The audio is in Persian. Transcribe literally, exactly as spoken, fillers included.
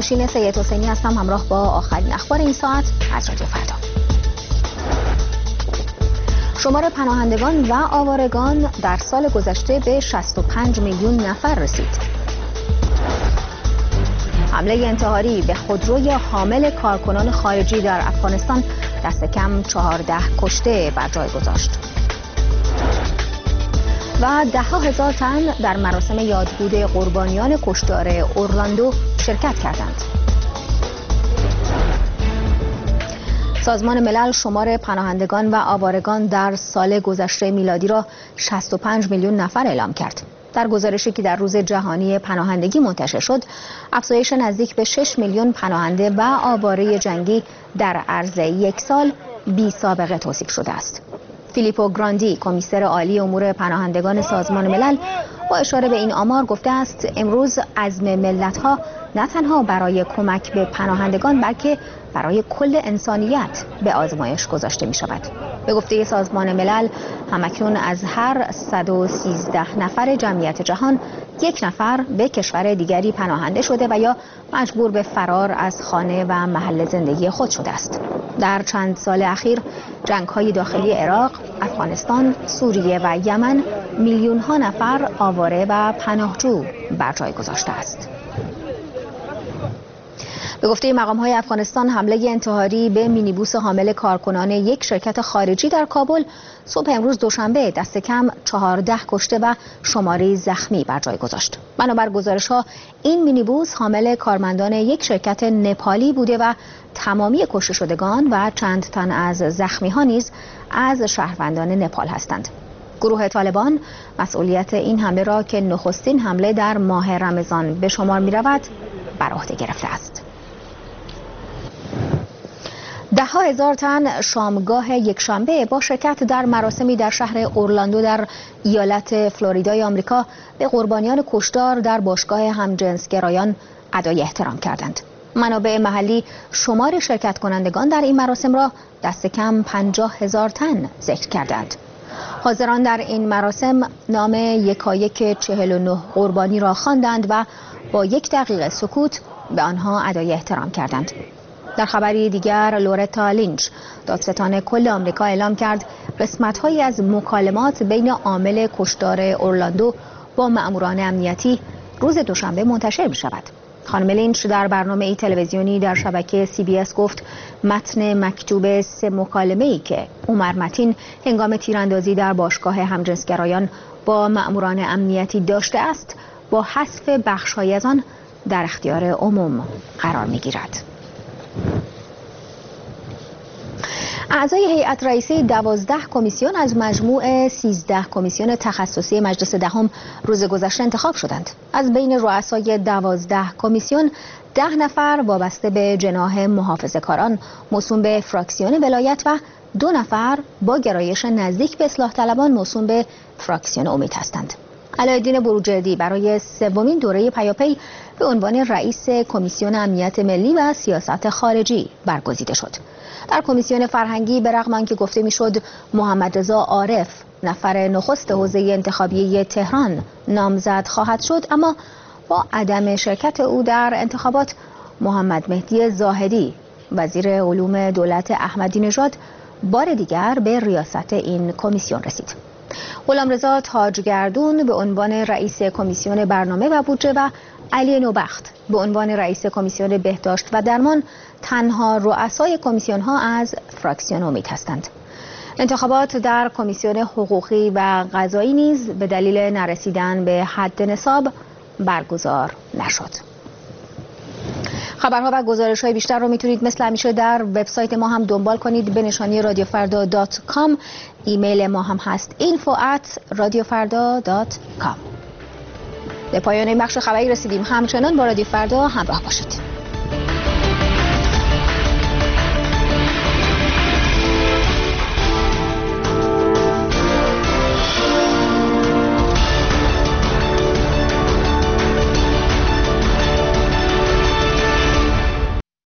نوشین سید حسینی هستم، همراه با آخرین اخبار این ساعت از رادیو فردا. شمار پناهندگان و آوارگان در سال گذشته به شصت و پنج میلیون نفر رسید. حمله انتحاری به خودروی حامل کارکنان خارجی در افغانستان دست کم چهارده کشته بر جای گذاشت. و ده ها هزار تن در مراسم یادبود قربانیان کشتار اورلاندو شرکت کردند. سازمان ملل شمار پناهندگان و آوارگان در سال گذشته میلادی را شصت و پنج میلیون نفر اعلام کرد. در گزارشی که در روز جهانی پناهندگی منتشر شد، افزایش نزدیک به شش میلیون پناهنده و آواره جنگی در عرض یک سال بی سابقه توصیف شده است. فیلیپو گراندی، کمیسر عالی امور پناهندگان سازمان ملل، با اشاره به این آمار گفته است امروز عزم ملت‌ها نه تنها برای کمک به پناهندگان بلکه برای کل انسانیت به آزمایش گذاشته می شود. به گفته سازمان ملل همکنون از هر صد و سیزده نفر جمعیت جهان یک نفر به کشور دیگری پناهنده شده و یا مجبور به فرار از خانه و محل زندگی خود شده است. در چند سال اخیر جنگ‌های داخلی عراق، افغانستان، سوریه و یمن میلیون‌ها نفر آواره و پناهجو بر جای گذاشته است. به گفته مقام‌های افغانستان، حمله انتحاری به مینیبوس حامل کارکنان یک شرکت خارجی در کابل صبح امروز دوشنبه دست کم چهارده کشته و شماری زخمی بر جای گذاشت. بنابر گزارش‌ها این مینیبوس حامل کارمندان یک شرکت نپالی بوده و تمامی کشته شدگان و چند تن از زخمی‌ها نیز از شهروندان نپال هستند. گروه طالبان مسئولیت این حمله را که نخستین حمله در ماه رمضان به شمار می‌رود بر عهده گرفته است. ده ها هزار تن شامگاه یکشنبه با شرکت در مراسمی در شهر اورلاندو در ایالت فلوریدای آمریکا به قربانیان کشتار در باشگاه همجنسگرایان ادای احترام کردند. منابع محلی شمار شرکت کنندگان در این مراسم را دست کم پنجاه هزار تن ذکر کردند. حاضران در این مراسم نام یکایک چهل و نه قربانی را خواندند و با یک دقیقه سکوت به آنها ادای احترام کردند. در خبری دیگر، لورتا لینچ، دادستان کل آمریکا، اعلام کرد قسمت‌هایی از مکالمات بین عامل کشتار اورلاندو با مأموران امنیتی روز دوشنبه منتشر می‌شود. خانم لینچ در برنامه‌ای تلویزیونی در شبکه سی بی اس گفت متن مکتوب سه مکالمه‌ای که عمر متین هنگام تیراندازی در باشگاه همجنسگرایان با مأموران امنیتی داشته است با حذف بخش‌هایی از آن در اختیار عموم قرار می‌گیرد. اعضای هیئت رئیسه دوازده کمیسیون از مجموع سیزده کمیسیون تخصصی مجلس دهم روز گذشته انتخاب شدند. از بین رؤسای دوازده کمیسیون ده نفر وابسته به جناح محافظه‌کاران موسوم به فراکسیون ولایت و دو نفر با گرایش نزدیک به اصلاح طلبان موسوم به فراکسیون امید هستند. علایالدین بروجردی برای سومین دوره پیاپی به عنوان رئیس کمیسیون امنیت ملی و سیاست خارجی برگزیده شد. در کمیسیون فرهنگی به رغم آنکه گفته میشد محمد رضا عارف نفر نخست حوزه انتخابی تهران نامزد خواهد شد، اما با عدم شرکت او در انتخابات محمد مهدی زاهدی وزیر علوم دولت احمدی نژاد بار دیگر به ریاست این کمیسیون رسید. غلامرضا تاجگردون به عنوان رئیس کمیسیون برنامه و بودجه و علی نوبخت به عنوان رئیس کمیسیون بهداشت و درمان تنها رؤسای کمیسیون ها از فراکسیون امید هستند. انتخابات در کمیسیون حقوقی و قضایی نیز به دلیل نرسیدن به حد نصاب برگزار نشد. خبرها و گزارش‌های بیشتر رو میتونید مثل همیشه در وبسایت ما هم دنبال کنید به نشانی رادیو فردا دات کام. ایمیل ما هم هست اینفو ات رادیو فردا دات کام. به پایان این بخش خبری رسیدیم. همچنان با رادیو فردا همراه باشید.